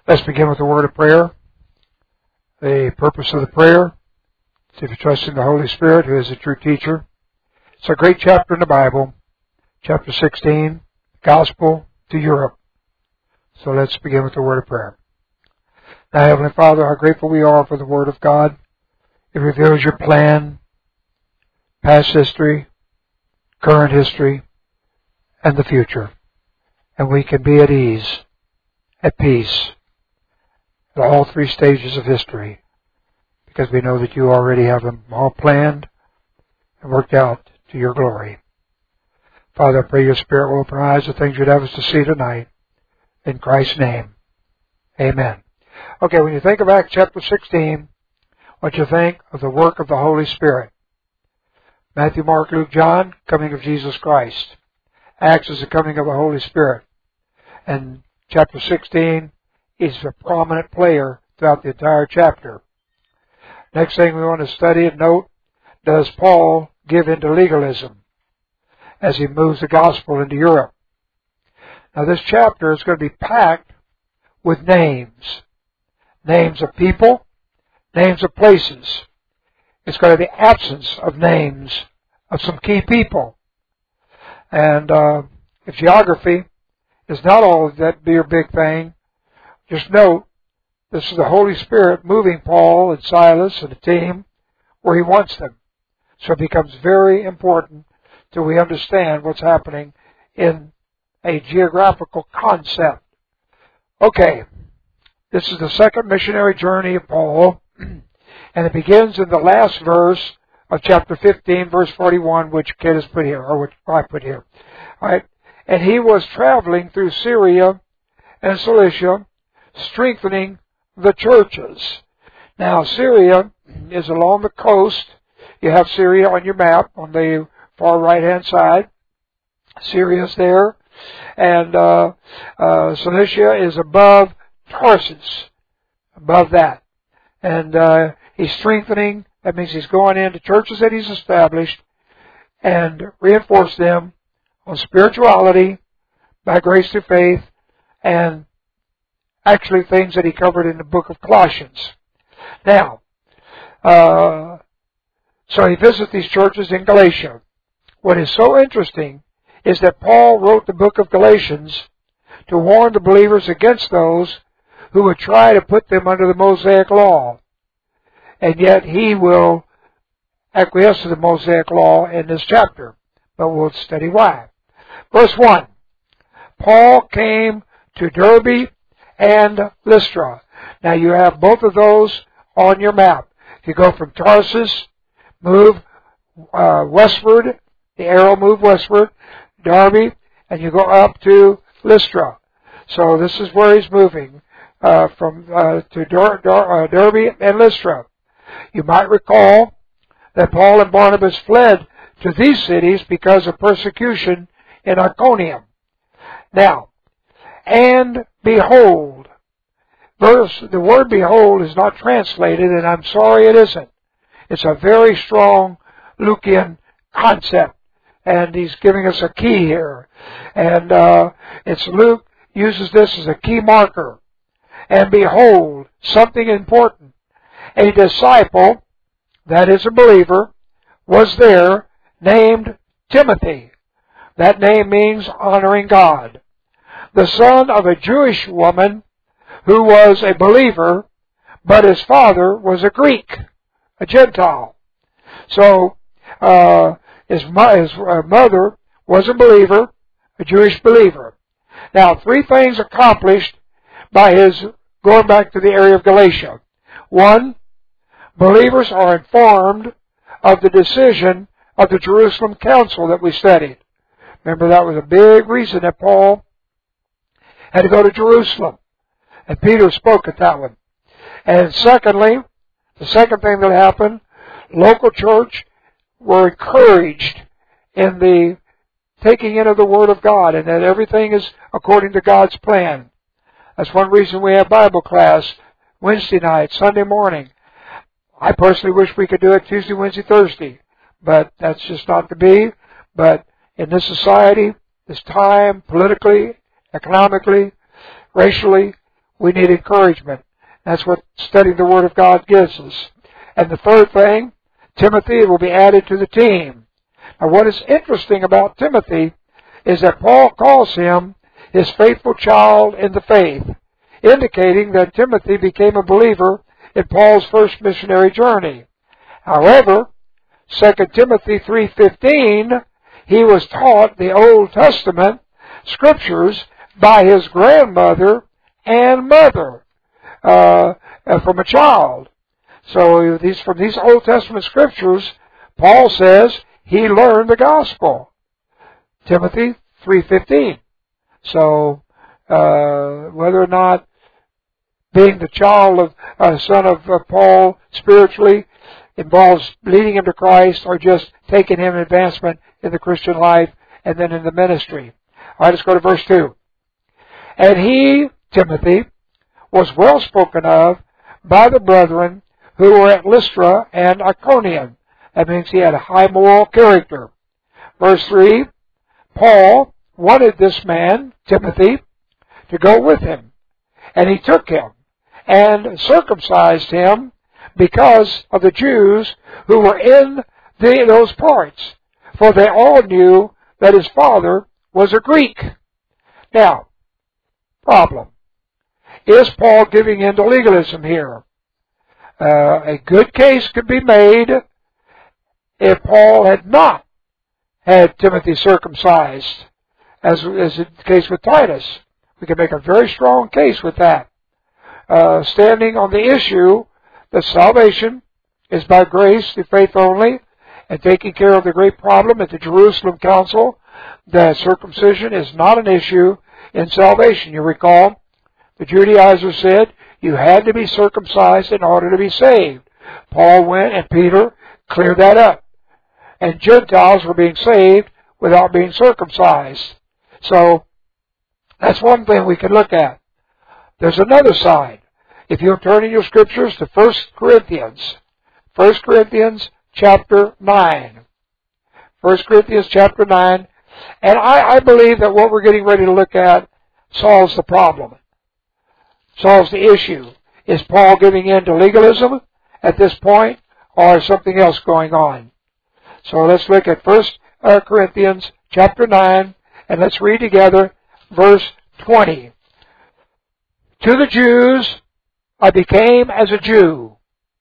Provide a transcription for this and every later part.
Let's begin with a word of prayer. The purpose of the prayer is if you trust in the Holy Spirit, who is a true teacher. It's a great chapter in the Bible, chapter 16, Gospel to Europe. So let's begin with a word of prayer. Now, Heavenly Father, how grateful we are for the Word of God. It reveals your plan, past history, current history, and the future. And we can be at ease, at peace, at all three stages of history, because we know that you already have them all planned and worked out to your glory. Father, I pray your Spirit will open our eyes to things you'd have us to see tonight. In Christ's name, amen. Okay, when you think of Acts chapter 16, what you think of the work of the Holy Spirit? Matthew, Mark, Luke, John, coming of Jesus Christ. Acts is the coming of the Holy Spirit. And chapter 16 is a prominent player throughout the entire chapter. Next thing we want to study and note, does Paul give into legalism as he moves the gospel into Europe? Now this chapter is going to be packed with names. Names of people, names of places. It's going to be the absence of names of some key people. And if geography is not all that be a big thing, just note, this is the Holy Spirit moving Paul and Silas and the team where he wants them. So it becomes very important that we understand what's happening in a geographical concept. Okay, this is the second missionary journey of Paul, and it begins in the last verse of chapter 15, verse 41, which Kit has put here, or which I put here. All right. And he was traveling through Syria and Cilicia, strengthening the churches. Now, Syria is along the coast. You have Syria on your map on the far right-hand side. Syria's there. And Cilicia is above Tarsus, above that. And he's strengthening. That means he's going into churches that he's established and reinforce them on spirituality, by grace through faith, and actually things that he covered in the book of Colossians. Now, so he visits these churches in Galatia. What is so interesting is that Paul wrote the book of Galatians to warn the believers against those who would try to put them under the Mosaic law. And yet he will acquiesce to the Mosaic law in this chapter. But we'll study why. Verse 1. Paul came to Derbe and Lystra. Now you have both of those on your map. If you go from Tarsus, move westward, the arrow move westward, Derbe, and you go up to Lystra. So this is where he's moving to Derbe and Lystra. You might recall that Paul and Barnabas fled to these cities because of persecution in Iconium. Now, and behold. The word behold is not translated, and I'm sorry it isn't. It's a very strong Lukean concept, and he's giving us a key here. And it's Luke uses this as a key marker. And behold, something important. A disciple, that is a believer, was there named Timothy. That name means honoring God. The son of a Jewish woman who was a believer, but his father was a Greek, a Gentile. So his mother was a believer, a Jewish believer. Now, three things accomplished by his going back to the area of Galatia. One, believers are informed of the decision of the Jerusalem Council that we studied. Remember, that was a big reason that Paul had to go to Jerusalem. And Peter spoke at that one. And secondly, the second thing that happened, local church were encouraged in the taking in of the Word of God, and that everything is according to God's plan. That's one reason we have Bible class Wednesday night, Sunday morning. I personally wish we could do it Tuesday, Wednesday, Thursday, but that's just not to be. But in this society, this time, politically, economically, racially, We need encouragement. That's what studying the Word of God gives us. And the third thing, Timothy will be added to the team. Now what is interesting about Timothy is that Paul calls him his faithful child in the faith, indicating that Timothy became a believer in Paul's first missionary journey. However, 2 Timothy 3:15, he was taught the Old Testament scriptures by his grandmother and mother from a child. So from these Old Testament scriptures, Paul says he learned the gospel. Timothy 3:15. So whether or not being the child of son of Paul spiritually involves leading him to Christ or just taking him advancement in the Christian life and then in the ministry. All right, let's go to verse 2. And he, Timothy, was well spoken of by the brethren who were at Lystra and Iconium. That means he had a high moral character. Verse 3, Paul wanted this man, Timothy, to go with him. And he took him and circumcised him because of the Jews who were in those parts, for they all knew that his father was a Greek. Now, problem. Is Paul giving in to legalism here? A good case could be made if Paul had not had Timothy circumcised, as is the case with Titus. We can make a very strong case with that. Standing on the issue that salvation is by grace through faith only, and taking care of the great problem at the Jerusalem Council, that circumcision is not an issue in salvation. You recall, the Judaizers said you had to be circumcised in order to be saved. Paul went and Peter cleared that up. And Gentiles were being saved without being circumcised. So, that's one thing we can look at. There's another side. If you'll turn in your scriptures to 1 Corinthians. 1 Corinthians chapter 9. 1 Corinthians chapter 9. And I believe that what we're getting ready to look at solves the problem. Solves the issue. Is Paul giving in to legalism at this point, or is something else going on? So let's look at 1 Corinthians chapter 9, and let's read together verse 20. To the Jews I became as a Jew,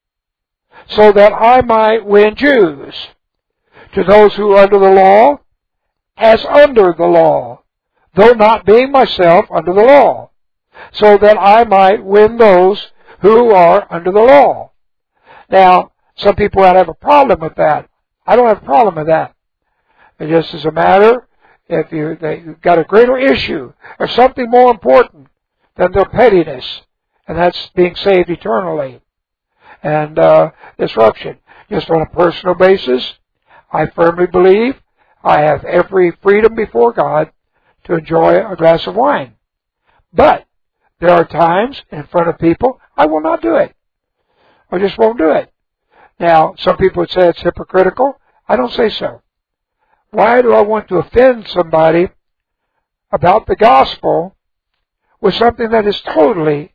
so that I might win Jews. To those who are under the law, as under the law, though not being myself under the law, so that I might win those who are under the law. Now, some people would have a problem with that. I don't have a problem with that. It just is a matter, if they've got a greater issue, or something more important than their pettiness, and that's being saved eternally. And disruption. Just on a personal basis, I firmly believe I have every freedom before God to enjoy a glass of wine. But there are times in front of people I will not do it. I just won't do it. Now, some people would say it's hypocritical. I don't say so. Why do I want to offend somebody about the gospel with something that is totally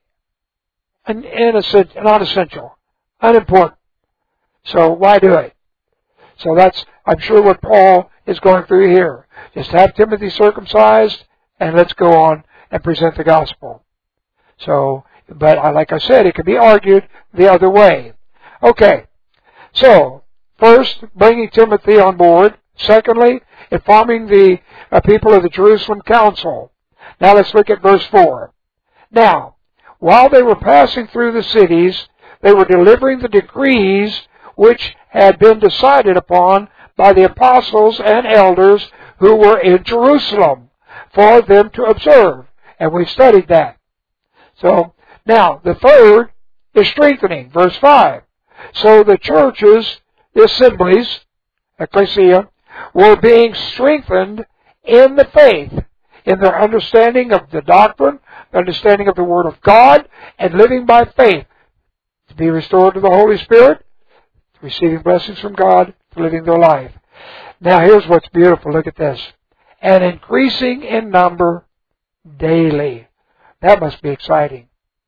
not essential, unimportant? So why do it? So that's, I'm sure, what Paul is going through here. Just have Timothy circumcised, and let's go on and present the gospel. So, but like I said, it can be argued the other way. Okay. So, first, bringing Timothy on board. Secondly, informing the people of the Jerusalem Council. Now let's look at verse 4. Now, while they were passing through the cities, they were delivering the decrees which had been decided upon by the apostles and elders who were in Jerusalem for them to observe. And we studied that. So, now, the third is strengthening. Verse 5. So the churches, the assemblies, ecclesia, were being strengthened in the faith, in their understanding of the doctrine, the understanding of the Word of God, and living by faith, to be restored to the Holy Spirit, receiving blessings from God, to living their life. Now here's what's beautiful. Look at this. And increasing in number daily. That must be exciting.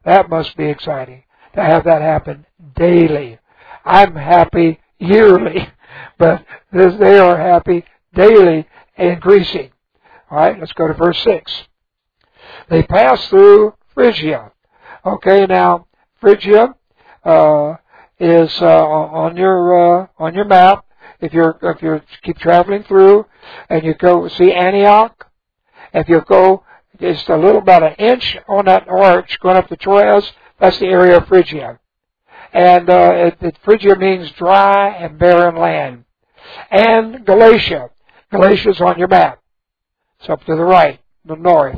That must be exciting to have that happen daily. I'm happy yearly, but they are happy daily, increasing. All right, let's go to verse 6. They passed through Phrygia. Okay, now Phrygia is on your map. If you keep traveling through and you go see Antioch, if you go just a little about an inch on that arch going up to Troas, that's the area of Phrygia. And Phrygia means dry and barren land. And Galatia. Galatia's on your map. It's up to the right, the north.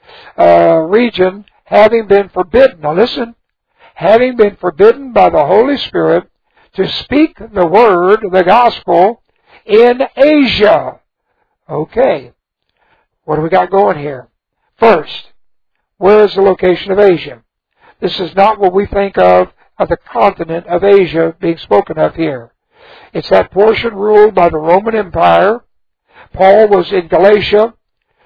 Region, having been forbidden. Now listen. Having been forbidden by the Holy Spirit to speak the word, the gospel, in Asia. Okay. What do we got going here? First, where is the location of Asia? This is not what we think of the continent of Asia being spoken of here. It's that portion ruled by the Roman Empire. Paul was in Galatia,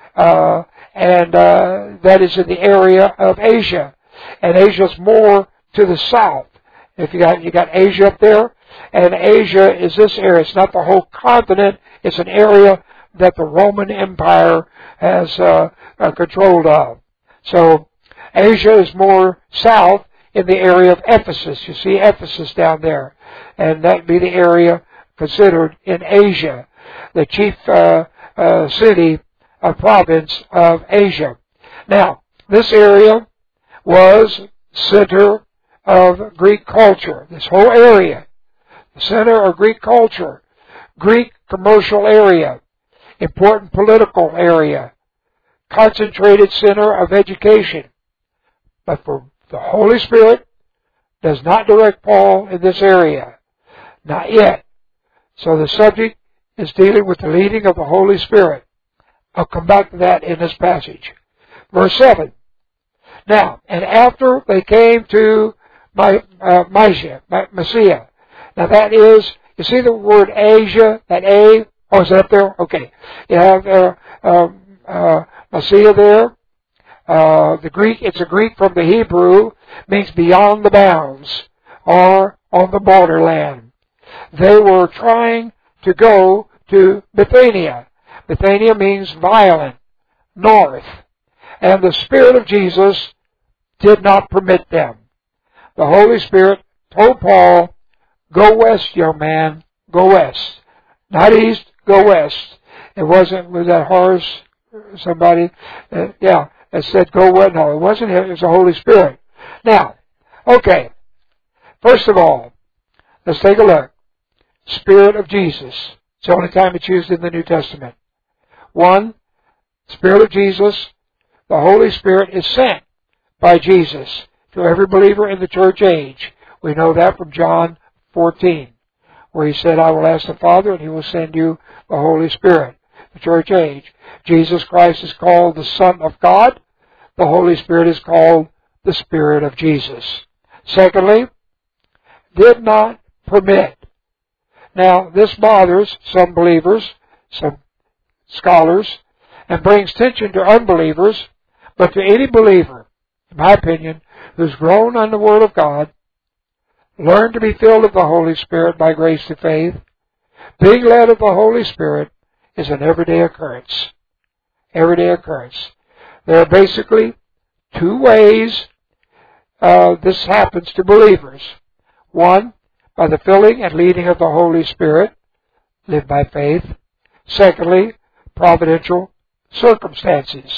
and that is in the area of Asia. And Asia's more to the south. If you got Asia up there, and Asia is this area. It's not the whole continent. It's an area that the Roman Empire has control of. So Asia is more south in the area of Ephesus. You see Ephesus down there, and that would be the area considered in Asia, the chief city of province of Asia. Now, this area was center of Greek culture. This whole area, the center of Greek culture, Greek commercial area, important political area, concentrated center of education. But for the Holy Spirit does not direct Paul in this area. Not yet. So the subject is dealing with the leading of the Holy Spirit. I'll come back to that in this passage. Verse 7. Now, and after they came to Mysia. Now that is, you see the word Asia, that A? Oh, is that up there? Okay. You have Mysia there. The Greek, it's a Greek from the Hebrew, means beyond the bounds, or on the borderland. They were trying to go to Bithynia. Bithynia means violent, north. And the Spirit of Jesus did not permit them. The Holy Spirit told Paul, go west, young man, go west. Not east, go west. It wasn't, was that Horace, somebody? That said go west. No, it wasn't him, it was the Holy Spirit. Now, okay, first of all, let's take a look. Spirit of Jesus. It's the only time it's used in the New Testament. 1, Spirit of Jesus. The Holy Spirit is sent by Jesus to every believer in the church age. We know that from John 14, where He said, I will ask the Father and He will send you the Holy Spirit. The church age. Jesus Christ is called the Son of God. The Holy Spirit is called the Spirit of Jesus. Secondly, did not permit. Now, this bothers some believers, some scholars, and brings tension to unbelievers, but to any believer, in my opinion, who's grown on the Word of God, learned to be filled with the Holy Spirit by grace to faith, being led of the Holy Spirit is an everyday occurrence. Everyday occurrence. There are basically 2 ways this happens to believers. 1, by the filling and leading of the Holy Spirit, live by faith. Secondly, providential circumstances.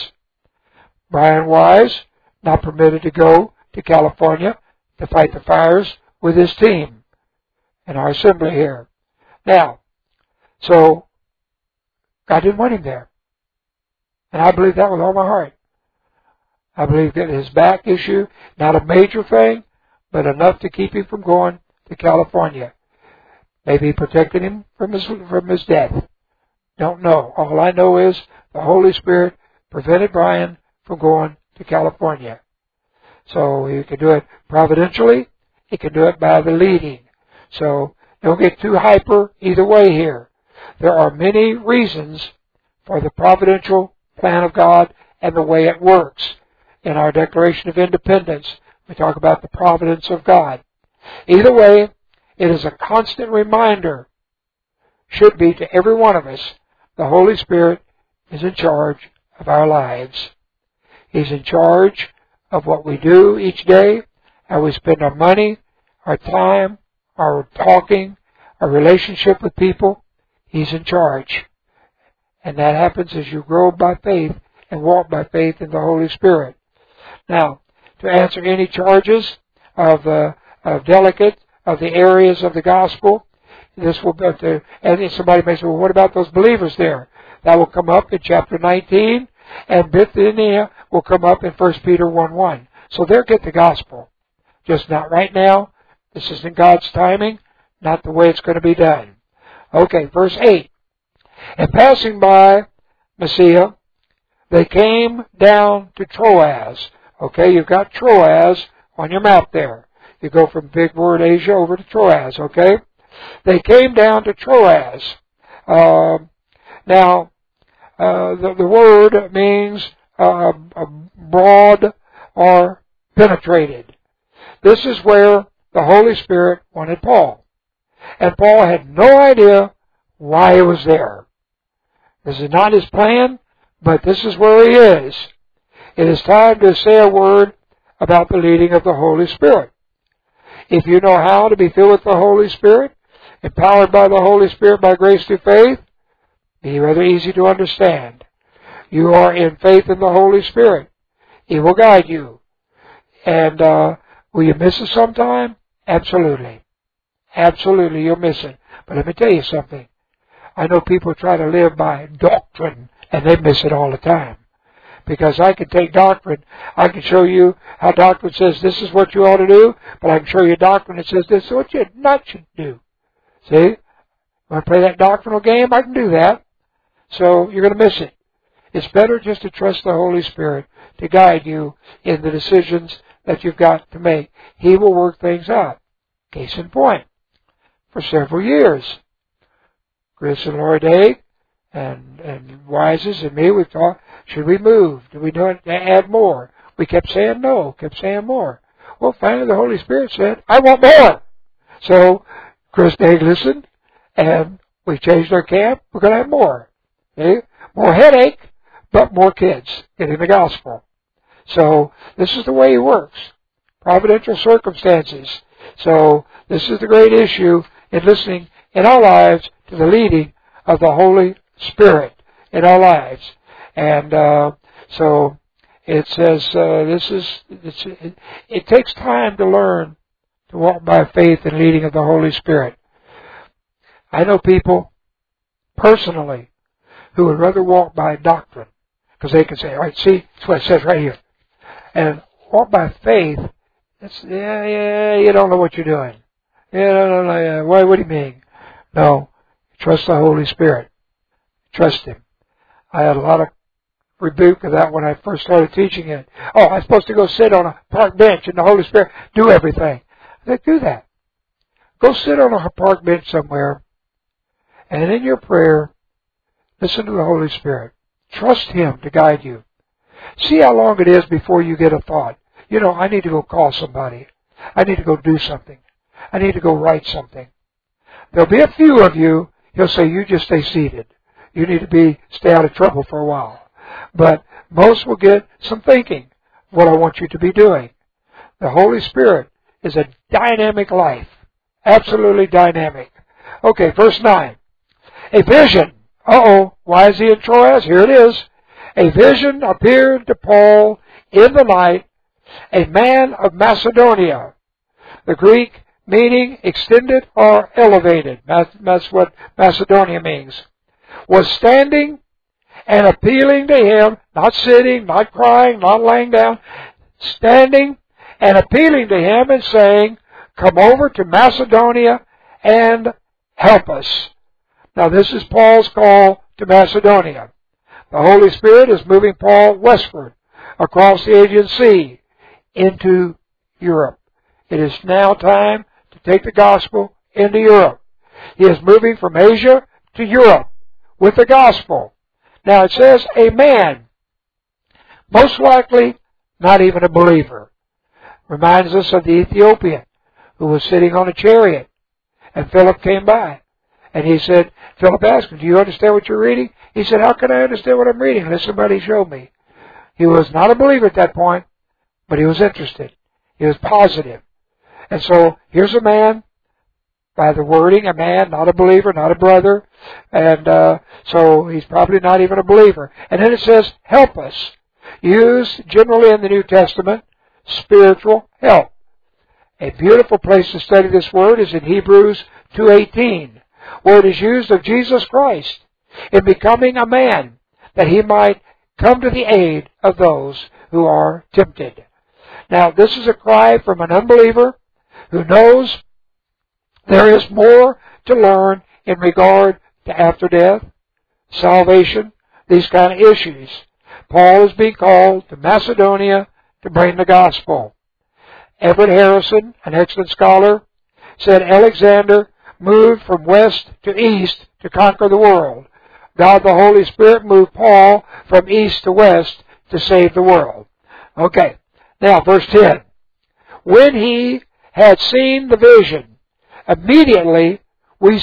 Brian Wise, not permitted to go to California to fight the fires with his team in our assembly here. Now, so God didn't want him there. And I believe that with all my heart. I believe that his back issue, not a major thing, but enough to keep him from going to California. Maybe he protected him from his death. Don't know. All I know is the Holy Spirit prevented Brian from going to California. So he can do it providentially. He can do it by the leading. So don't get too hyper either way here. There are many reasons for the providential plan of God and the way it works. In our Declaration of Independence, We talk about the providence of God. Either way, it is a constant reminder, should be to every one of us, the Holy Spirit is in charge of our lives. He's in charge of what we do each day, how we spend our money, our time, our talking, our relationship with people. He's in charge. And that happens as you grow by faith and walk by faith in the Holy Spirit. Now, to answer any charges of delicate of the areas of the gospel, this will be, and somebody may say, well, what about those believers there? That will come up in chapter 19, and Bithynia will come up in 1 Peter 1:1. So they'll get the gospel. Just not right now. This isn't God's timing, not the way it's going to be done. Okay, verse 8. And passing by Mysia, they came down to Troas. Okay, you've got Troas on your map there. You go from big word Asia over to Troas, okay? They came down to Troas. Now, the word means broad or penetrated. This is where the Holy Spirit wanted Paul. And Paul had no idea why he was there. This is not his plan, but this is where he is. It is time to say a word about the leading of the Holy Spirit. If you know how to be filled with the Holy Spirit, empowered by the Holy Spirit by grace through faith, be rather easy to understand. You are in faith in the Holy Spirit. He will guide you. And will you miss it sometime? Absolutely. Absolutely, you'll miss it. But let me tell you something. I know people try to live by doctrine, and they miss it all the time. Because I can take doctrine, I can show you how doctrine says this is what you ought to do, but I can show you doctrine that says this is what you not should do. See? Want to play that doctrinal game? I can do that. So you're going to miss it. It's better just to trust the Holy Spirit to guide you in the decisions that you've got to make. He will work things out. Case in point. For several years, Chris and Lori Day and Wises and me, we've talked, should we move? Do we add more? We kept saying no, kept saying more. Well, finally the Holy Spirit said, I want more. So Chris Day listened, and we changed our camp. We're going to have more. Okay? More headache, but more kids getting the gospel. So this is the way He works. Providential circumstances. So this is the great issue in listening in our lives to the leading of the Holy Spirit in our lives. And so it says it takes time to learn to walk by faith and leading of the Holy Spirit. I know people personally who would rather walk by doctrine because they can say, all right, see, that's what it says right here. And walk by faith, it's, you don't know what you're doing. What do you mean? No, trust the Holy Spirit. Trust Him. I had a lot of rebuke of that when I first started teaching it. Oh, I'm supposed to go sit on a park bench and the Holy Spirit do everything. I said, do that. Go sit on a park bench somewhere, and in your prayer, listen to the Holy Spirit. Trust Him to guide you. See how long it is before you get a thought. I need to go call somebody. I need to go do something. I need to go write something. There'll be a few of you, He'll say, you just stay seated. You need to stay out of trouble for a while. But most will get some thinking what I want you to be doing. The Holy Spirit is a dynamic life. Absolutely dynamic. Okay, verse 9. A vision. Why is he in Troas? Here it is. A vision appeared to Paul in the night, a man of Macedonia. The Greek meaning extended or elevated. That's what Macedonia means. Was standing and appealing to him, not sitting, not crying, not laying down, standing and appealing to him and saying, come over to Macedonia and help us. Now this is Paul's call to Macedonia. The Holy Spirit is moving Paul westward across the Aegean Sea into Europe. It is now time to take the gospel into Europe. He is moving from Asia to Europe with the gospel. Now it says a man, most likely not even a believer. Reminds us of the Ethiopian who was sitting on a chariot, and Philip came by. And he said, Philip asked him, do you understand what you're reading? He said, how can I understand what I'm reading unless somebody showed me? He was not a believer at that point, but he was interested. He was positive. And so here's a man, by the wording, a man, not a believer, not a brother. And so he's probably not even a believer. And then it says, help us. Used generally in the New Testament, spiritual help. A beautiful place to study this word is in Hebrews 2:18, where it is used of Jesus Christ in becoming a man, that he might come to the aid of those who are tempted. Now, this is a cry from an unbeliever who knows there is more to learn in regard to after death, salvation, these kind of issues. Paul is being called to Macedonia to bring the gospel. Everett Harrison, an excellent scholar, said Alexander moved from west to east to conquer the world. God the Holy Spirit moved Paul from east to west to save the world. Okay, now verse 10. When he had seen the vision, immediately look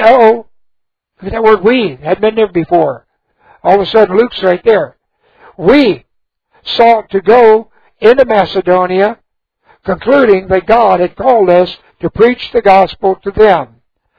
at that word we, hadn't been there before. All of a sudden Luke's right there. We sought to go into Macedonia, concluding that God had called us to preach the gospel to them.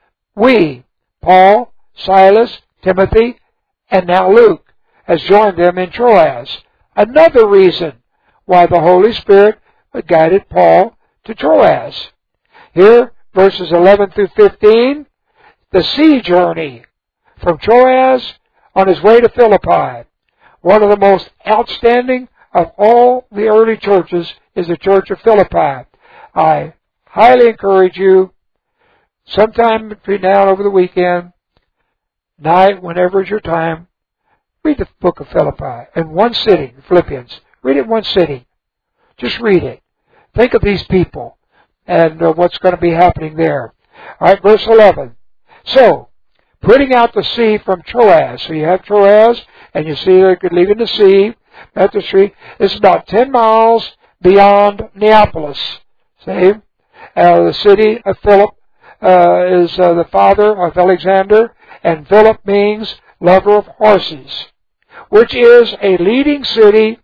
We, Paul, Silas, Timothy, and now Luke, has joined them in Troas. Another reason why the Holy Spirit guided Paul to Troas. Here, verses 11 through 15, the sea journey from Troas on his way to Philippi. One of the most outstanding of all the early churches is the Church of Philippi. I highly encourage you, sometime between now and over the weekend, night, whenever is your time, read the book of Philippi in one sitting, Philippians. Read it in one sitting. Just read it. Think of these people and what's going to be happening there. All right, verse 11. So, putting out to sea from Troas. So you have Troas, and you see they're leaving the sea. At the street. It's about 10 miles beyond Neapolis. See? The city of Philip is the father of Alexander, and Philip means lover of horses, which is a leading city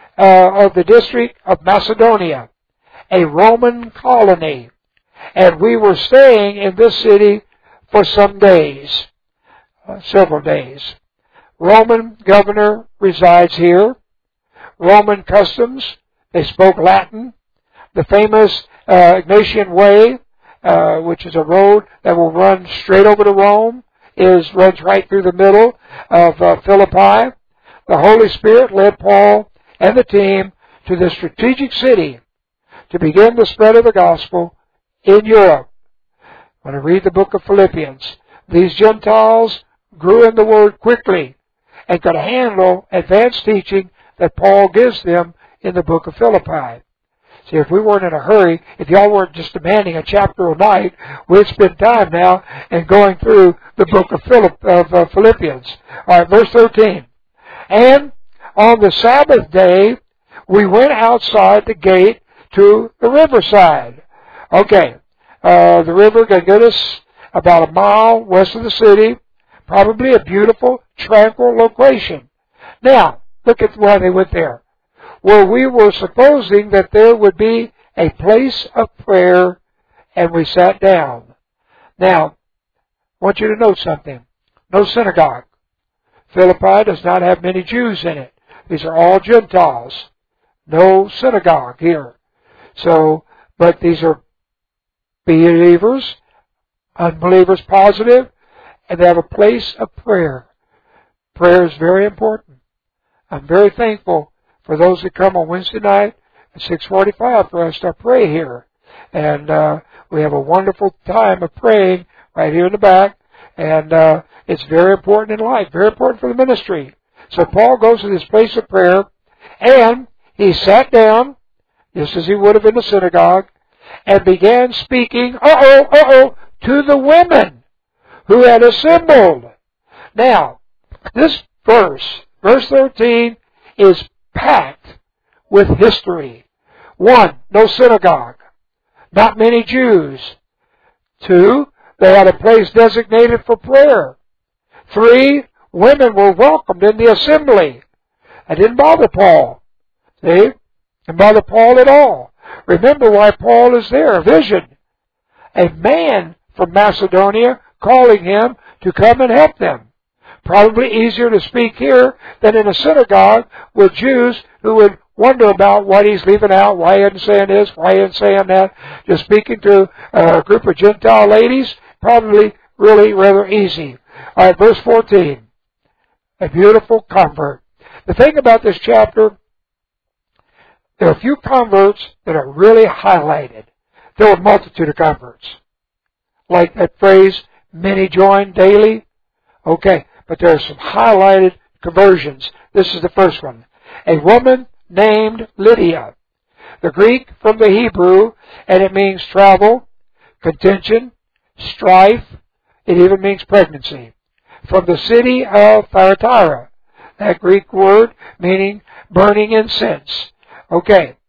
of the district of Macedonia, a Roman colony. And we were staying in this city for some days, several days. Roman governor resides here. Roman customs, they spoke Latin. The famous Ignatian Way, which is a road that will run straight over to Rome, runs right through the middle of Philippi. The Holy Spirit led Paul and the team to this strategic city to begin the spread of the gospel in Europe. When I read the book of Philippians, these Gentiles grew in the Word quickly and could handle advanced teaching that Paul gives them in the book of Philippi. See, if we weren't in a hurry, if y'all weren't just demanding a chapter a night, we'd spend time now in going through the book of Philippians. All right, verse 13. And on the Sabbath day, we went outside the gate to the riverside. Okay, the river can get us about a mile west of the city, probably a beautiful, tranquil location. Now, look at why they went there. Where we were supposing that there would be a place of prayer, and we sat down. Now, I want you to note something. No synagogue. Philippi does not have many Jews in it. These are all Gentiles. No synagogue here. So, but these are believers, unbelievers positive, and they have a place of prayer. Prayer is very important. I'm very thankful for those that come on Wednesday night at 6:45 for us to pray here. And we have a wonderful time of praying right here in the back. And it's very important in life, very important for the ministry. So Paul goes to this place of prayer, and he sat down, just as he would have in the synagogue, and began speaking, to the women who had assembled. Now, this verse 13, is packed with history. 1, no synagogue. Not many Jews. 2, they had a place designated for prayer. 3, women were welcomed in the assembly. That didn't bother Paul. See? Didn't bother Paul at all. Remember why Paul is there. A vision. A man from Macedonia calling him to come and help them. Probably easier to speak here than in a synagogue with Jews who would wonder about what he's leaving out, why he isn't saying this, why he isn't saying that. Just speaking to a group of Gentile ladies, probably really rather easy. All right, verse 14. A beautiful convert. The thing about this chapter, there are a few converts that are really highlighted. There were a multitude of converts. Like that phrase, many join daily. Okay, but there are some highlighted conversions. This is the first one. A woman named Lydia. The Greek from the Hebrew, and it means travel, contention, strife. It even means pregnancy. From the city of Thyatira. That Greek word meaning burning incense. Okay,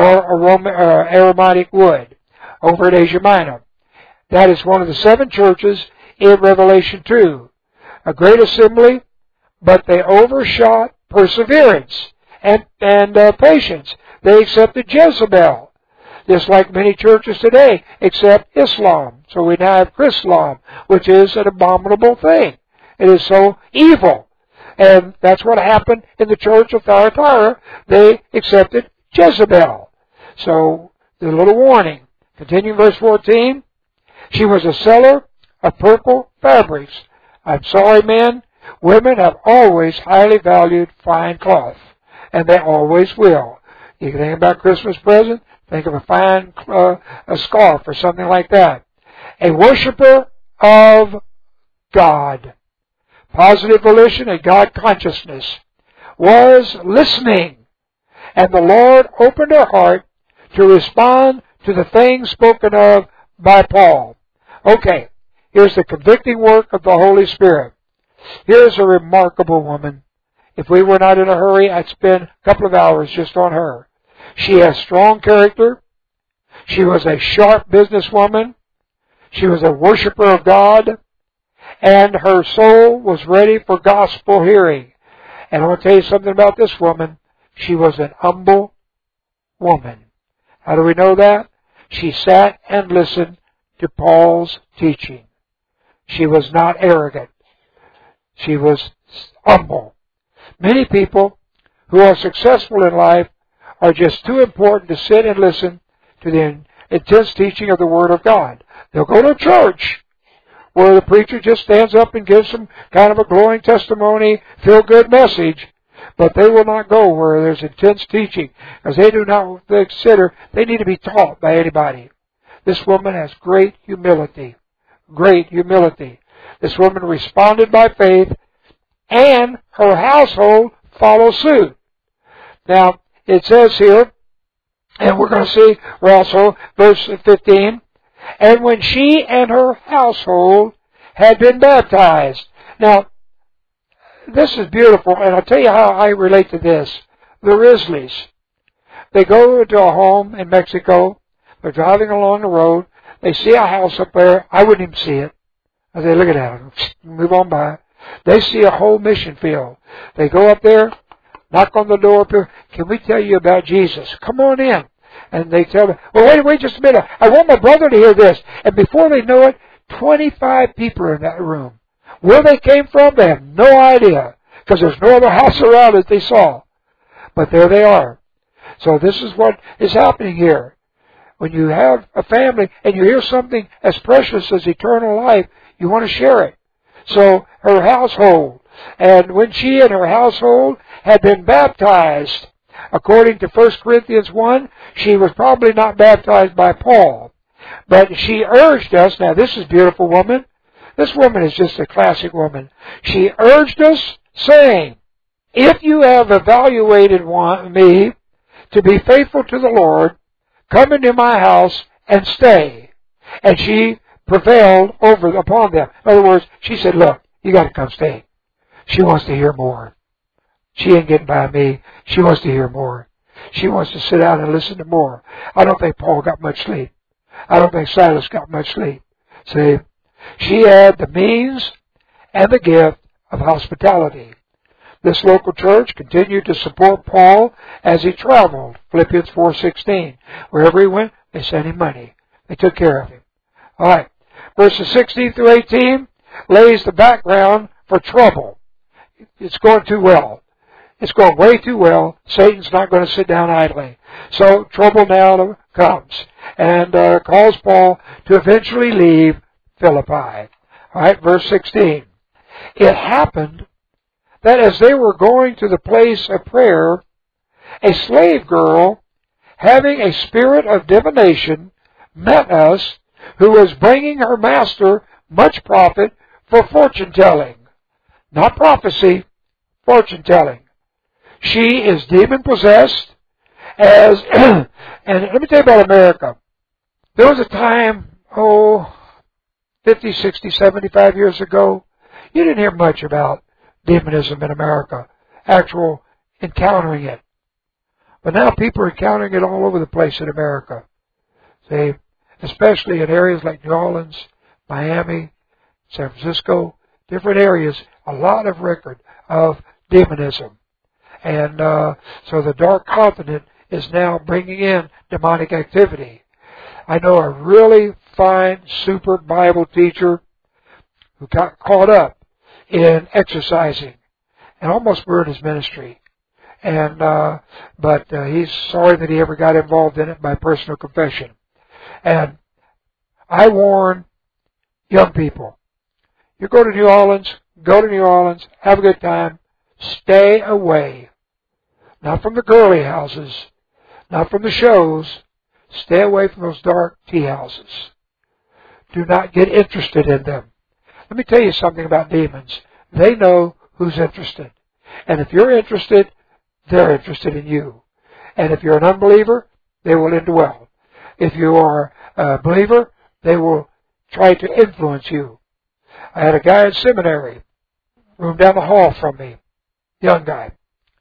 or aromatic wood over at Asia Minor. That is one of the 7 churches in Revelation 2. A great assembly, but they overshot perseverance and patience. They accepted Jezebel, just like many churches today accept Islam. So we now have Chrislam, which is an abominable thing. It is so evil. And that's what happened in the church of Thyatira. They accepted Jezebel. So, the little warning. Continuing verse 14. She was a seller of purple fabrics. I'm sorry, men. Women have always highly valued fine cloth. And they always will. You can think about Christmas present. Think of a fine a scarf or something like that. A worshiper of God. Positive volition and God consciousness. Was listening. And the Lord opened her heart to respond to the things spoken of by Paul. Okay, here's the convicting work of the Holy Spirit. Here's a remarkable woman. If we were not in a hurry, I'd spend a couple of hours just on her. She has strong character. She was a sharp businesswoman. She was a worshiper of God. And her soul was ready for gospel hearing. And I want to tell you something about this woman. She was an humble woman. How do we know that? She sat and listened to Paul's teaching. She was not arrogant. She was humble. Many people who are successful in life are just too important to sit and listen to the intense teaching of the Word of God. They'll go to church where the preacher just stands up and gives some kind of a glowing testimony, feel-good message, but they will not go where there's intense teaching, because they do not consider they need to be taught by anybody. This woman has great humility. Great humility. This woman responded by faith, and her household follows suit. Now, it says here, and we're going to see also verse 15, and when she and her household had been baptized. Now, this is beautiful, and I'll tell you how I relate to this. The Risleys. They go to a home in Mexico. They're driving along the road. They see a house up there. I wouldn't even see it. I say, look at that. Move on by. They see a whole mission field. They go up there, knock on the door. Can we tell you about Jesus? Come on in. And they tell them, well, wait just a minute. I want my brother to hear this. And before they know it, 25 people are in that room. Where they came from, they have no idea. Because there's no other house around that they saw. But there they are. So this is what is happening here. When you have a family and you hear something as precious as eternal life, you want to share it. So her household. And when she and her household had been baptized, according to 1 Corinthians 1, she was probably not baptized by Paul. But she urged us, now this is a beautiful woman. This woman is just a classic woman. She urged us, saying, if you have evaluated me to be faithful to the Lord, come into my house and stay. And she prevailed upon them. In other words, she said, look, you got to come stay. She wants to hear more. She ain't getting by me. She wants to hear more. She wants to sit down and listen to more. I don't think Paul got much sleep. I don't think Silas got much sleep. See, she had the means and the gift of hospitality. This local church continued to support Paul as he traveled, Philippians 4:16. Wherever he went, they sent him money. They took care of him. All right. Verses 16 through 18 lays the background for trouble. It's going too well. It's going way too well. Satan's not going to sit down idly. So trouble now comes and calls Paul to eventually leave Philippi. All right, verse 16. It happened that as they were going to the place of prayer, a slave girl, having a spirit of divination, met us, who was bringing her master much profit for fortune-telling. Not prophecy, fortune-telling. She is demon-possessed, and let me tell you about America. There was a time, 50, 60, 75 years ago, you didn't hear much about demonism in America, actual encountering it. But now people are encountering it all over the place in America. See, especially in areas like New Orleans, Miami, San Francisco, different areas, a lot of record of demonism. And so the dark continent is now bringing in demonic activity. I know a really fine, super Bible teacher who got caught up in exercising and almost ruined his ministry. And but he's sorry that he ever got involved in it by personal confession. And I warn young people, you go to New Orleans, have a good time, stay away. Not from the girly houses, not from the shows. Stay away from those dark tea houses. Do not get interested in them. Let me tell you something about demons. They know who's interested. And if you're interested, they're interested in you. And if you're an unbeliever, they will indwell. If you are a believer, they will try to influence you. I had a guy in seminary, room down the hall from me, young guy.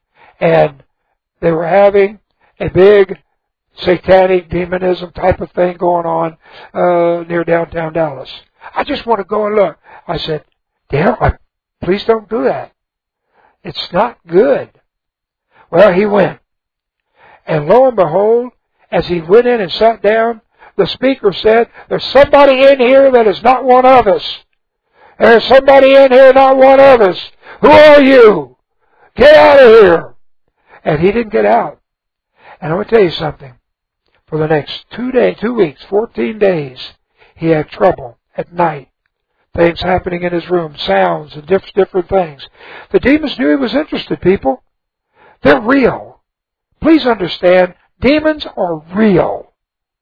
And they were having a big satanic demonism type of thing going on near downtown Dallas. I just want to go and look. I said, damn, please don't do that. It's not good. Well, he went. And lo and behold, as he went in and sat down, the speaker said, there's somebody in here that is not one of us. There's somebody in here not one of us. Who are you? Get out of here. And he didn't get out. And I'm going to tell you something. For the next 2 weeks, 14 days, he had trouble at night. Things happening in his room, sounds and different things. The demons knew he was interested, people. They're real. Please understand, demons are real.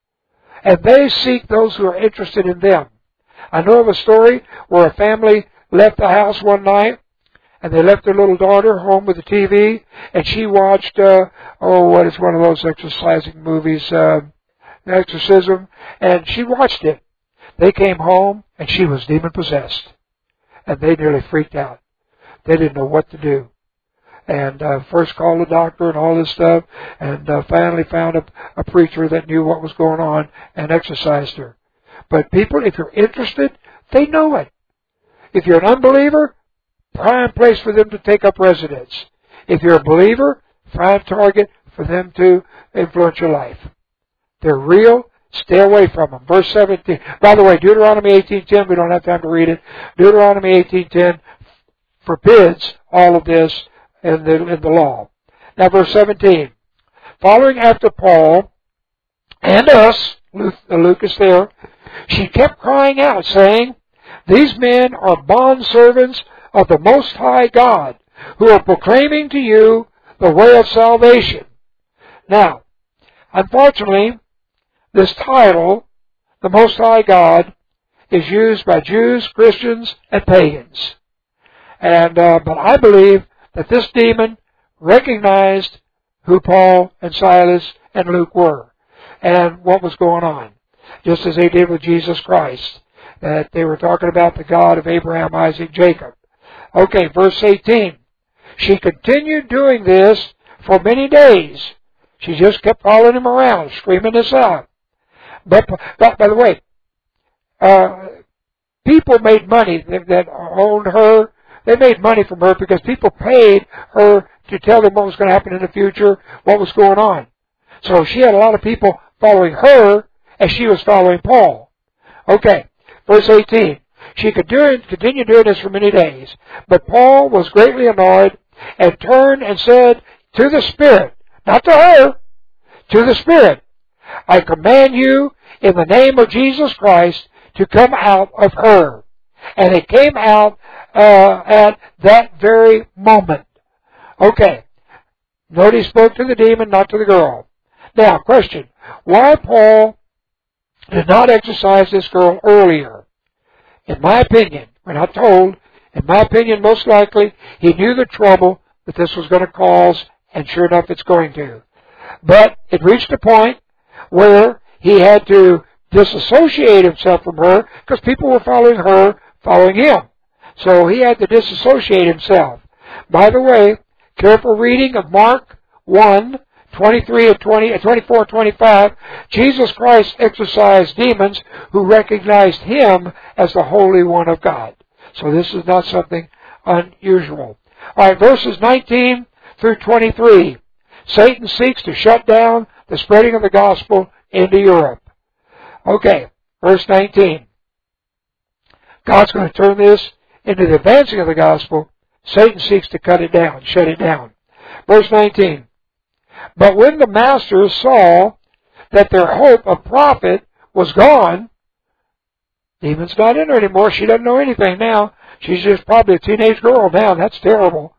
And they seek those who are interested in them. I know of a story where a family left the house one night, and they left their little daughter home with the TV, and she watched, what is one of those exorcising movies, Exorcism, and she watched it. They came home, and she was demon-possessed. And they nearly freaked out. They didn't know what to do. And first called the doctor and all this stuff, and finally found a preacher that knew what was going on and exorcised her. But people, if you're interested, they know it. If you're an unbeliever, prime place for them to take up residence. If you're a believer, prime target for them to influence your life. They're real. Stay away from them. Verse 17. By the way, Deuteronomy 18:10, we don't have time to read it. Deuteronomy 18:10 forbids all of this in the law. Now verse 17. Following after Paul and us, Luke is there, she kept crying out, saying, these men are bondservants of the Most High God, who are proclaiming to you the way of salvation. Now, unfortunately, this title, the Most High God, is used by Jews, Christians, and pagans. And but I believe that this demon recognized who Paul and Silas and Luke were and what was going on, just as they did with Jesus Christ, that they were talking about the God of Abraham, Isaac, Jacob. Okay, verse 18. She continued doing this for many days, She just kept following him around, screaming this out. But by the way, people made money that owned her. They made money from her because people paid her to tell them what was going to happen in the future, what was going on. So she had a lot of people following her as she was following Paul. Okay, verse 18. She could continue doing this for many days. But Paul was greatly annoyed and turned and said to the Spirit, not to her, to the Spirit, I command you in the name of Jesus Christ to come out of her. And it came out at that very moment. Okay. Note he spoke to the demon, not to the girl. Now, question. Why Paul did not exorcise this girl earlier? In my opinion, we're not told, in my opinion, most likely, he knew the trouble that this was going to cause, and sure enough, it's going to. But it reached a point where he had to disassociate himself from her because people were following her, following him. So he had to disassociate himself. By the way, careful reading of Mark 1, 23 and 24 and 25, Jesus Christ exorcised demons who recognized him as the Holy One of God. So this is not something unusual. All right, verses 19 through 23. Satan seeks to shut down the spreading of the gospel into Europe. Okay, verse 19. God's going to turn this into the advancing of the gospel. Satan seeks to cut it down, shut it down. Verse 19. But when the masters saw that their hope of profit was gone, demon's not in her anymore. She doesn't know anything now. She's just probably a teenage girl now. That's terrible.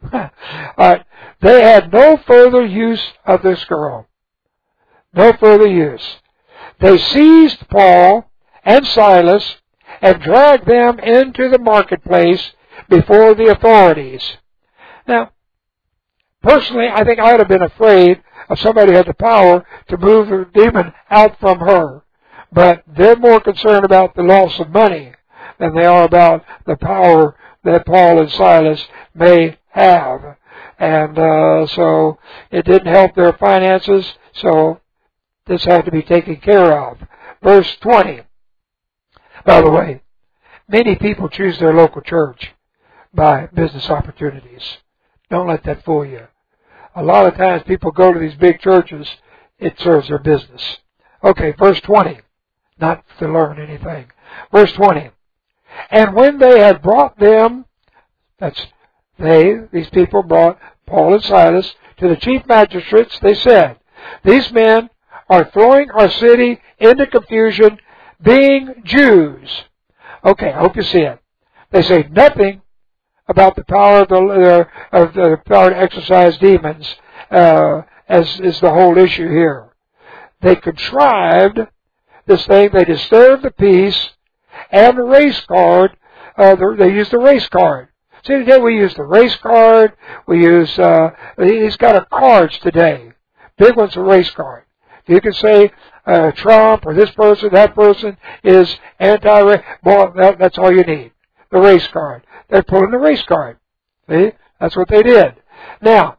They had no further use of this girl. No further use. They seized Paul and Silas and dragged them into the marketplace before the authorities. Now, personally, I think I would have been afraid of somebody who had the power to move the demon out from her. But they're more concerned about the loss of money than they are about the power that Paul and Silas may have. And so it didn't help their finances, so this had to be taken care of. Verse 20. By the way, many people choose their local church by business opportunities. Don't let that fool you. A lot of times people go to these big churches, it serves their business. Okay, verse 20. Not to learn anything. Verse 20. And when they had brought them, these people brought Paul and Silas to the chief magistrates, they said, these men are throwing our city into confusion, being Jews. Okay, I hope you see it. They say nothing about the power of the power to exorcise demons, as is the whole issue here. They contrived this thing. They disturbed the peace and the race card. They used the race card. See, today we use the race card. We use these kind of cards today. Big one's a race card. You can say Trump or this person, that person is anti-race. Well, that's all you need. The race card. They're pulling the race card. See? That's what they did. Now,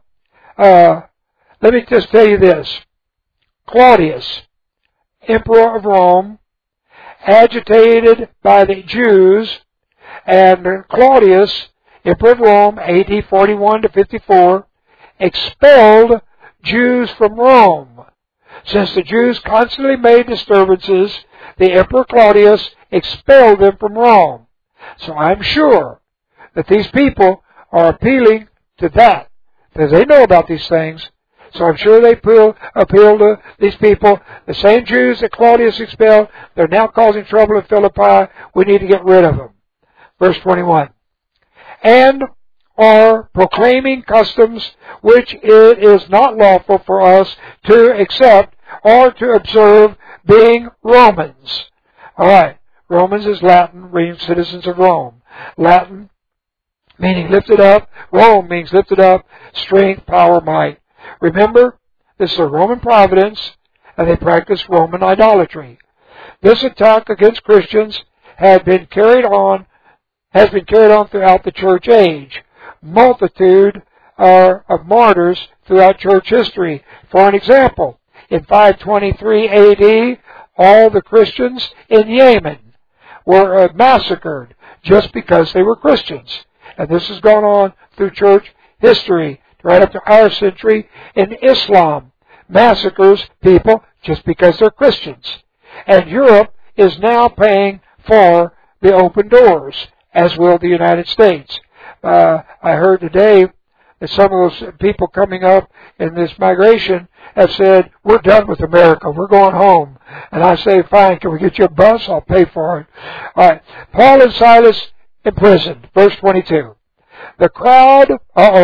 let me just tell you this. Claudius, Emperor of Rome, agitated by the Jews, and Claudius, Emperor of Rome, AD 41 to 54, expelled Jews from Rome. Since the Jews constantly made disturbances, the Emperor Claudius expelled them from Rome. So I'm sure that these people are appealing to that, because they know about these things. So I'm sure they appeal to these people. The same Jews that Claudius expelled, they're now causing trouble in Philippi. We need to get rid of them. Verse 21. And are proclaiming customs which it is not lawful for us to accept or to observe, being Romans. All right. Romans is Latin, meaning citizens of Rome. Latin, meaning lifted up. Rome means lifted up, strength, power, might. Remember, this is a Roman providence, and they practice Roman idolatry. This attack against Christians has been carried on throughout the church age. Multitude of martyrs throughout church history. For an example, in 523 A.D., all the Christians in Yemen were massacred just because they were Christians. And this has gone on through church history, right up to our century. In Islam, massacres people just because they're Christians. And Europe is now paying for the open doors, as will the United States. I heard today that some of those people coming up in this migration have said, we're done with America, we're going home. And I say, fine, can we get you a bus? I'll pay for it. All right. Paul and Silas imprisoned. Verse 22. The crowd,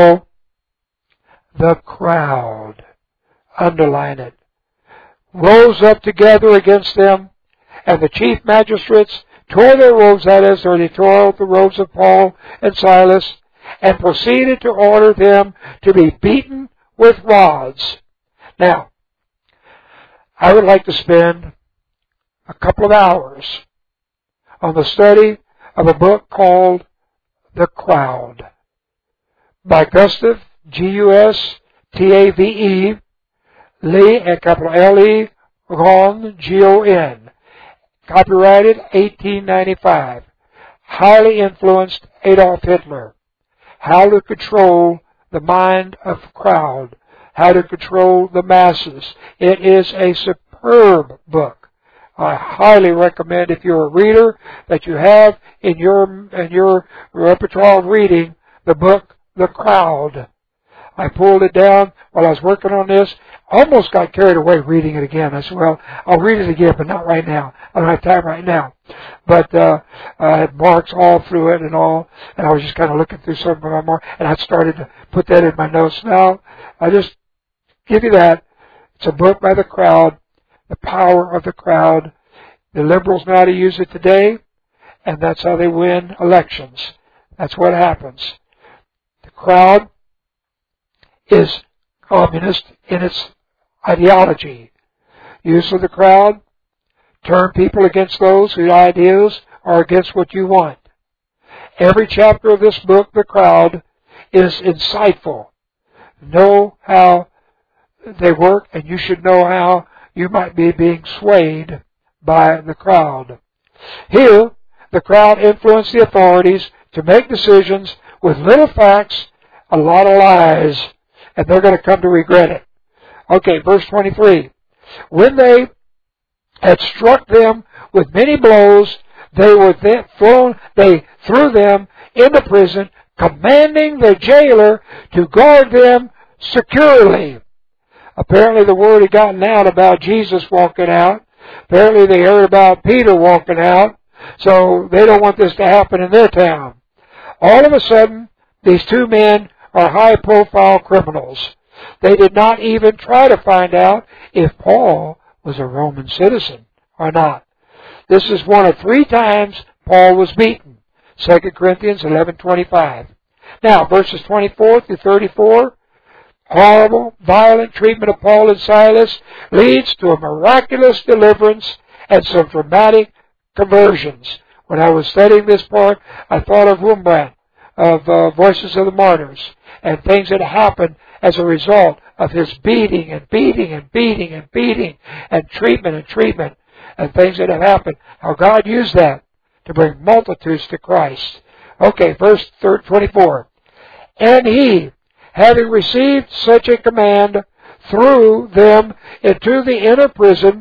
the crowd, underline it, rose up together against them, and the chief magistrates tore their robes, that is, or they tore out the robes of Paul and Silas, and proceeded to order them to be beaten with rods. Now, I would like to spend a couple of hours on the study of a book called The Crowd by Gustav, Gustave, Lee, capital L-E, Gon, G-O-N. Copyrighted 1895. Highly influenced Adolf Hitler. How to control the mind of the crowd. How to control the masses. It is a superb book. I highly recommend, if you're a reader, that you have in your repertoire of reading the book The Crowd. I pulled it down while I was working on this. Almost got carried away reading it again. I said, well, I'll read it again, but not right now. I don't have time right now. But I had marks all through it and all, and I was just kind of looking through some of my marks, and I started to put that in my notes. Now, I just give you that. It's a book by The Crowd, The Power of the Crowd. The liberals know how to use it today, and that's how they win elections. That's what happens. The crowd is communist in its ideology. Use of the crowd, turn people against those whose ideas are against what you want. Every chapter of this book, The Crowd, is insightful. Know how they work, and you should know how you might be being swayed by the crowd. Here, the crowd influenced the authorities to make decisions with little facts, a lot of lies, and they're going to come to regret it. Okay, verse 23. When they had struck them with many blows, they threw them into prison, commanding the jailer to guard them securely. Apparently the word had gotten out about Jesus walking out. Apparently they heard about Peter walking out, so they don't want this to happen in their town. All of a sudden, these two men are high-profile criminals. They did not even try to find out if Paul was a Roman citizen or not. This is one of 3 times Paul was beaten. 2 Corinthians 11:25. Now, verses 24 through 34, horrible, violent treatment of Paul and Silas leads to a miraculous deliverance and some dramatic conversions. When I was studying this part, I thought of Rembrandt, of Voices of the Martyrs, and things that happened as a result of his beating and beating and beating and beating and treatment and things that have happened. How God used that to bring multitudes to Christ. Okay, verse 24. And he, having received such a command, threw them into the inner prison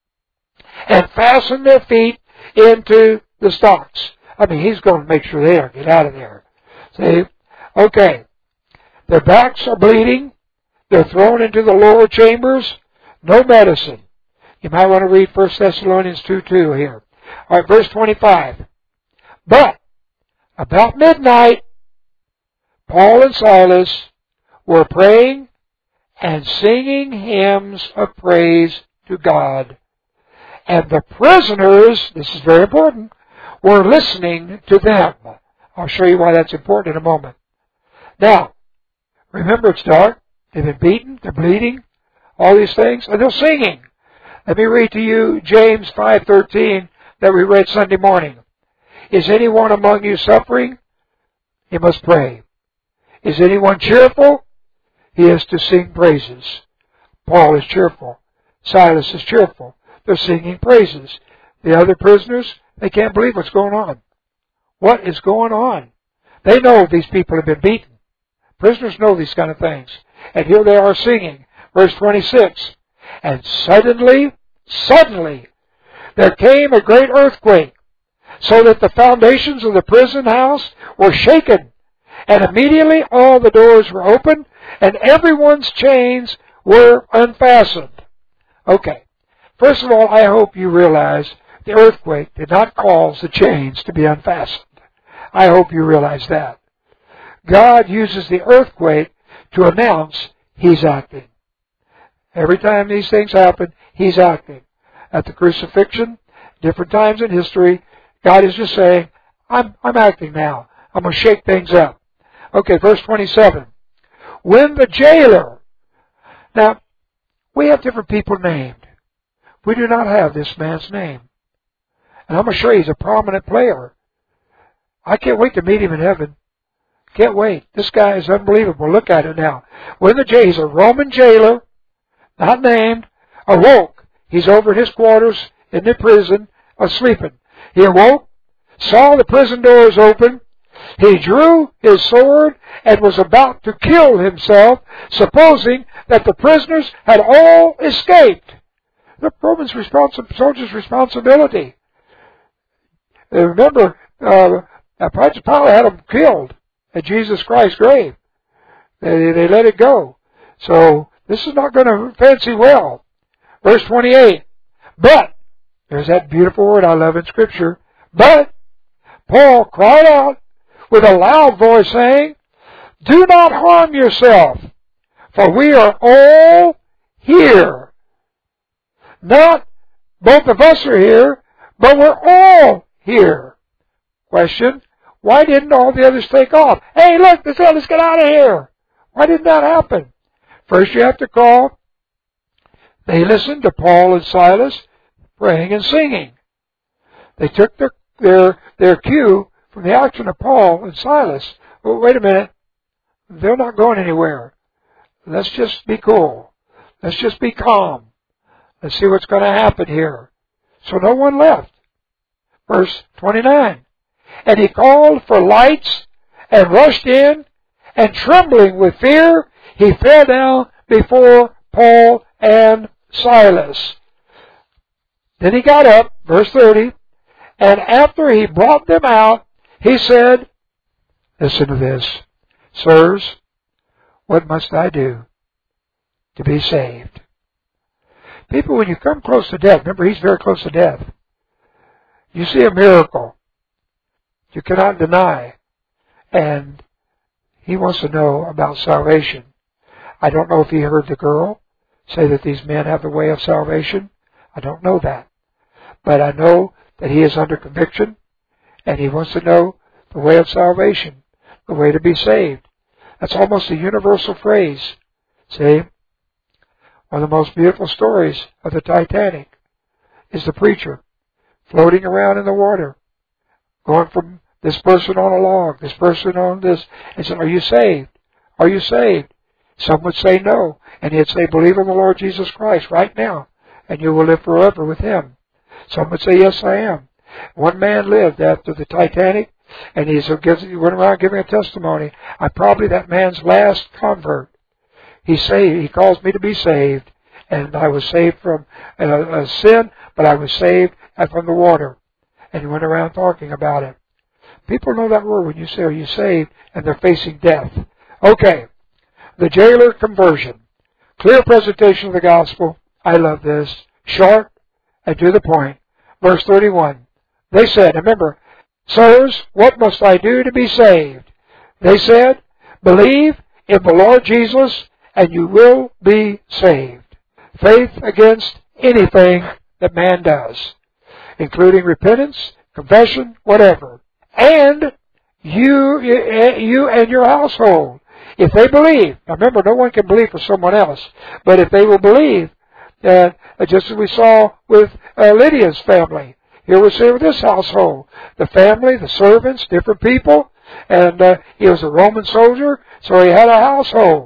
and fastened their feet into the stocks. I mean, he's going to make sure they don't get out of there. See? Okay. Their backs are bleeding. They're thrown into the lower chambers. No medicine. You might want to read 1 Thessalonians 2:2 here. All right, verse 25. But about midnight, Paul and Silas were praying and singing hymns of praise to God. And the prisoners, this is very important, were listening to them. I'll show you why that's important in a moment. Now, remember it's dark. They've been beaten. They're bleeding. All these things. And they're singing. Let me read to you James 5:13 that we read Sunday morning. Is anyone among you suffering? He must pray. Is anyone cheerful? he is to sing praises. Paul is cheerful. Silas is cheerful. They're singing praises. The other prisoners, they can't believe what's going on. What is going on? They know these people have been beaten. Prisoners know these kind of things. And here they are singing. Verse 26. And suddenly, there came a great earthquake, so that the foundations of the prison house were shaken. And immediately all the doors were opened, and everyone's chains were unfastened. Okay. First of all, I hope you realize the earthquake did not cause the chains to be unfastened. I hope you realize that. God uses the earthquake to announce He's acting. Every time these things happen, He's acting. At the crucifixion, different times in history, God is just saying, I'm acting now. I'm going to shake things up. Okay, verse 27. When the jailer... Now, we have different people named. We do not have this man's name. And I'm going to show you he's a prominent player. I can't wait to meet him in heaven. Can't wait. This guy is unbelievable. Look at it now. When the jailer, he's a Roman jailer, not named, awoke. He's over in his quarters in the prison, sleeping. He awoke, saw the prison doors open. He drew his sword and was about to kill himself, supposing that the prisoners had all escaped. The Roman soldier's responsibility. Remember, Pontius Pilate had them killed at Jesus Christ's grave. They let it go. So this is not going to fancy well. Verse 28. But, there's that beautiful word I love in Scripture. But, Paul cried out with a loud voice saying, do not harm yourself, for we are all here. Not both of us are here, but we're all here. Question, why didn't all the others take off? Hey, look, let's get out of here. Why didn't that happen? First you have to call. They listened to Paul and Silas praying and singing. They took their cue from the action of Paul and Silas. Well, wait a minute. They're not going anywhere. Let's just be cool. Let's just be calm. Let's see what's going to happen here. So no one left. Verse 29. And he called for lights and rushed in, and trembling with fear, he fell down before Paul and Silas. Then he got up, verse 30, and after he brought them out, he said, listen to this, sirs, what must I do to be saved? People, when you come close to death, remember he's very close to death, you see a miracle you cannot deny, and he wants to know about salvation. I don't know if he heard the girl say that these men have the way of salvation. I don't know that. But I know that he is under conviction, and he wants to know the way of salvation, the way to be saved. That's almost a universal phrase. See? One of the most beautiful stories of the Titanic is the preacher floating around in the water, going from this person on a log, this person on this, and said, are you saved? Are you saved? Some would say no, and he'd say, believe in the Lord Jesus Christ right now, and you will live forever with Him. Some would say, yes, I am. One man lived after the Titanic, and he went around giving a testimony. I'm probably that man's last convert. He calls me to be saved, and I was saved from sin, but I was saved from the water. And he went around talking about it. People know that word when you say, are you saved? And they're facing death. Okay. The jailer conversion. Clear presentation of the gospel. I love this. Short and to the point. Verse 31. They said, remember, sirs, what must I do to be saved? They said, believe in the Lord Jesus and you will be saved. Faith against anything that man does, including repentance, confession, whatever. And you and your household. If they believe, now remember, no one can believe for someone else, but if they will believe, just as we saw with Lydia's family, here we see with this household, the family, the servants, different people, and he was a Roman soldier, so he had a household.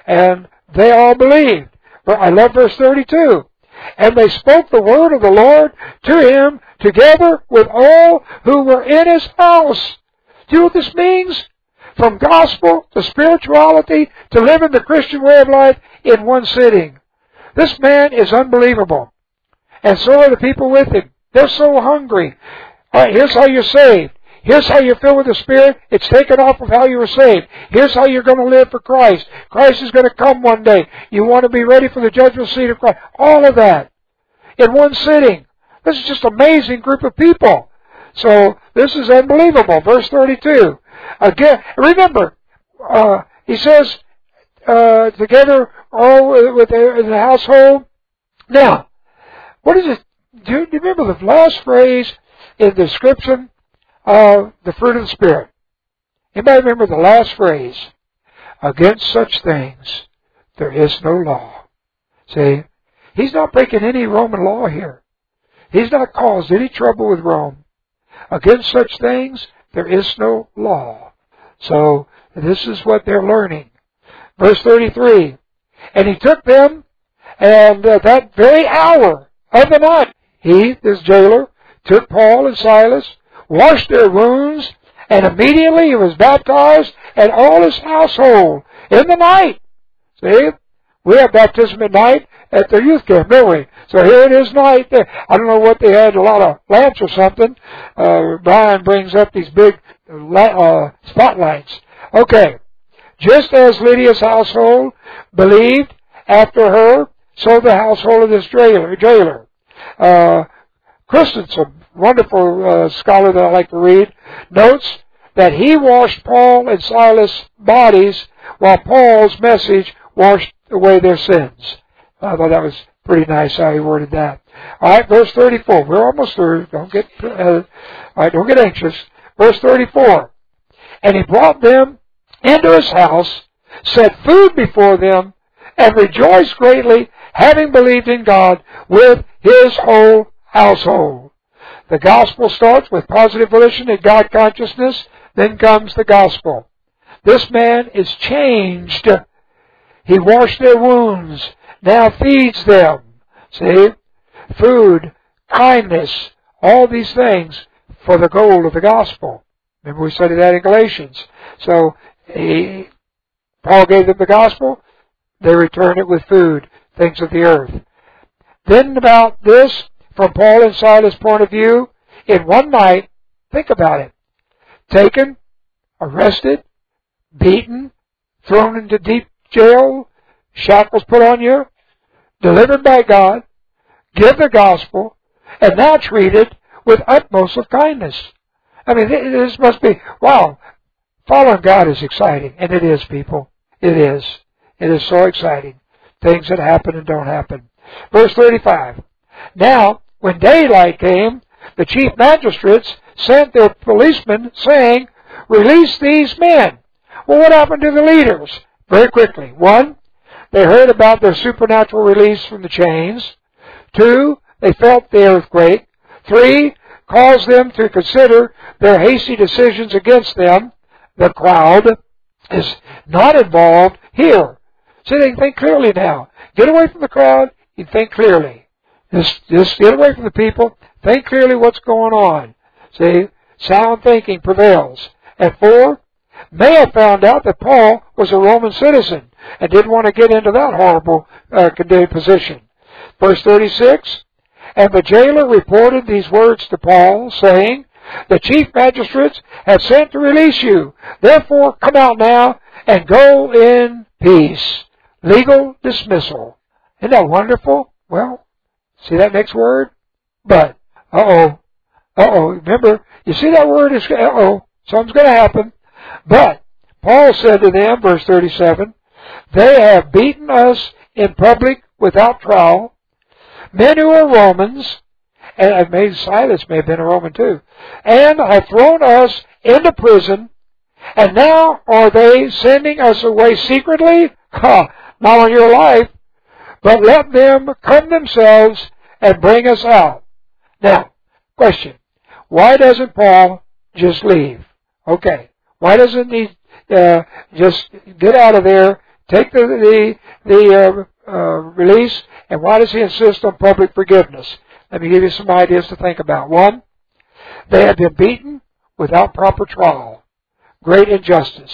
And they all believed. But I love verse 32. And they spoke the word of the Lord to him together with all who were in his house. Do you know what this means? From gospel to spirituality to living the Christian way of life in one sitting. This man is unbelievable. And so are the people with him. They're so hungry. All right, here's how you're saved. Here's how you're filled with the Spirit. It's taken off of how you were saved. Here's how you're going to live for Christ. Christ is going to come one day. You want to be ready for the judgment seat of Christ. All of that in one sitting. This is just an amazing group of people. So this is unbelievable. Verse 32. Again, remember, he says, together all with the household. Now, what is it? Do you remember the last phrase in the description of the fruit of the Spirit? Anybody remember the last phrase? Against such things there is no law. See, he's not breaking any Roman law here. He's not caused any trouble with Rome. Against such things there is no law. So this is what they're learning. Verse 33. And he took them, and that very hour of the night, he, this jailer, took Paul and Silas, washed their wounds, and immediately he was baptized, and all his household, in the night. See? We have baptism at night at the youth camp, don't we? So here it is night. I don't know what they had, a lot of lamps or something. Brian brings up these big spotlights. Okay. Just as Lydia's household believed after her, so the household of this jailer. Christensen, wonderful scholar that I like to read, notes that he washed Paul and Silas' bodies while Paul's message washed away their sins. I thought that was pretty nice how he worded that. All right, verse 34. We're almost through. Don't get anxious. Verse 34. And he brought them into his house, set food before them, and rejoiced greatly, having believed in God with his whole household. The gospel starts with positive volition and God consciousness, then comes the gospel. This man is changed. He washed their wounds, now feeds them. See? Food, kindness, all these things for the goal of the gospel. Remember we studied that in Galatians. So Paul gave them the gospel. They returned it with food, things of the earth. Then about this, from Paul and Silas' point of view, in one night, think about it. Taken, arrested, beaten, thrown into deep jail, shackles put on you, delivered by God, give the gospel, and now treated with utmost of kindness. I mean, this must be, wow, following God is exciting. And it is, people. It is. It is so exciting. Things that happen and don't happen. Verse 35. Now, when daylight came, the chief magistrates sent their policemen, saying, release these men. Well, what happened to the leaders? Very quickly. 1, they heard about their supernatural release from the chains. 2, they felt the earthquake. 3, caused them to consider their hasty decisions against them. The crowd is not involved here. See, they can think clearly now. Get away from the crowd, you think clearly. Just get away from the people, think clearly what's going on. See, sound thinking prevails. And 4, may have found out that Paul was a Roman citizen and didn't want to get into that horrible condemned position. Verse 36, and the jailer reported these words to Paul, saying, the chief magistrates have sent to release you. Therefore, come out now and go in peace. Legal dismissal. Isn't that wonderful? Well, see that next word? But. Remember, you see that word is, something's going to happen. But, Paul said to them, verse 37, they have beaten us in public without trial. Men who are Romans, and maybe Silas may have been a Roman too, and have thrown us into prison, and now are they sending us away secretly? Not on your life, but let them come themselves and bring us out. Now, question, why doesn't Paul just leave? Okay, why doesn't he just get out of there, take the release, and why does he insist on public forgiveness? Let me give you some ideas to think about. 1, they had been beaten without proper trial. Great injustice.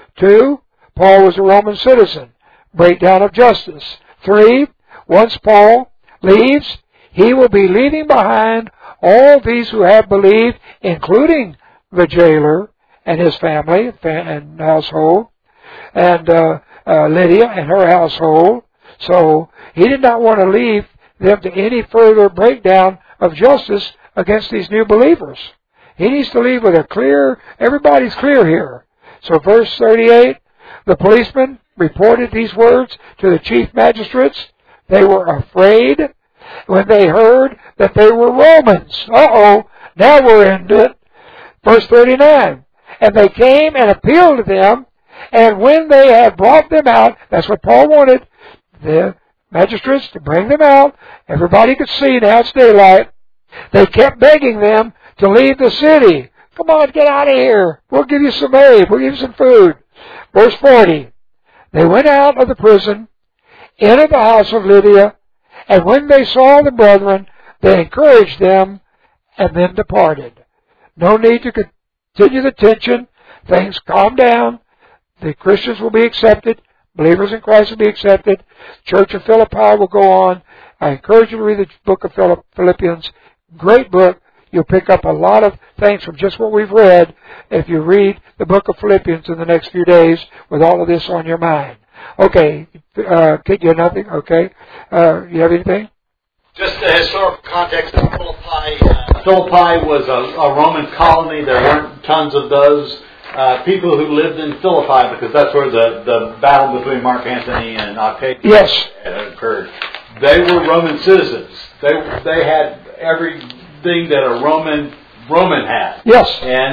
2, Paul was a Roman citizen. Breakdown of justice. 3, once Paul leaves, he will be leaving behind all these who have believed, including the jailer and his family and household, and Lydia and her household. So he did not want to leave them to any further breakdown of justice against these new believers. He needs to leave with a clear, everybody's clear here. So verse 38, the policemen reported these words to the chief magistrates. They were afraid when they heard that they were Romans. Now we're into it. Verse 39, and they came and appealed to them, and when they had brought them out, that's what Paul wanted, the magistrates to bring them out. Everybody could see now it's daylight. They kept begging them to leave the city. Come on, get out of here. We'll give you some aid. We'll give you some food. Verse 40, they went out of the prison, entered the house of Lydia, and when they saw the brethren, they encouraged them, and then departed. No need to continue the tension. Things calm down. The Christians will be accepted. Believers in Christ will be accepted. Church of Philippi will go on. I encourage you to read the book of Philippians. Great book. You'll pick up a lot of things from just what we've read if you read the book of Philippians in the next few days with all of this on your mind. Okay. Kid, you have nothing? Okay. You have anything? Just the historical context of Philippi. Philippi was a Roman colony. There weren't tons of those people who lived in Philippi because that's where the battle between Mark Antony and Octavius occurred. They were Roman citizens. They had everything that a Roman had. Yes.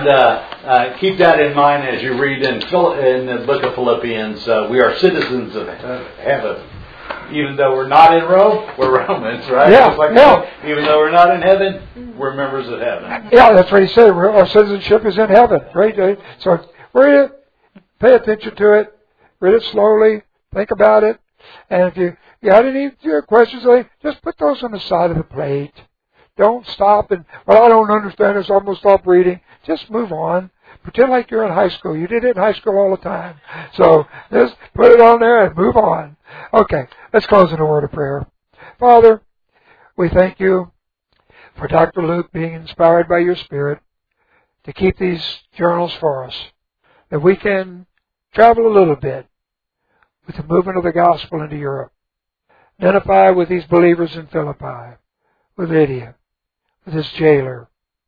And keep that in mind as you read in the book of Philippians. We are citizens of heaven. Even though we're not in Rome, we're Romans, right? Yeah. Even though we're not in heaven, we're members of heaven. Yeah, that's what he said. Our citizenship is in heaven, right? So read it, pay attention to it, read it slowly, think about it, and if you got any questions, just put those on the side of the plate. Don't stop and, I don't understand this, I'm going to stop reading. Just move on. Pretend like you're in high school. You did it in high school all the time. So just put it on there and move on. Okay, let's close in a word of prayer. Father, we thank you for Dr. Luke being inspired by your Spirit to keep these journals for us, that we can travel a little bit with the movement of the gospel into Europe. Identify with these believers in Philippi, with Lydia, with this jailer.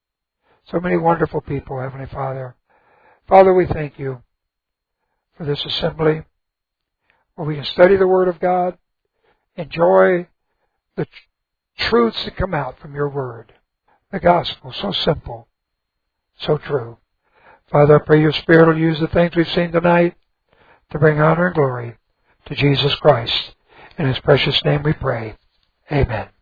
So many wonderful people, Heavenly Father. Father, we thank you for this assembly where we can study the Word of God, enjoy the truths that come out from your Word. The gospel, so simple, so true. Father, I pray your Spirit will use the things we've seen tonight to bring honor and glory to Jesus Christ. In His precious name we pray. Amen.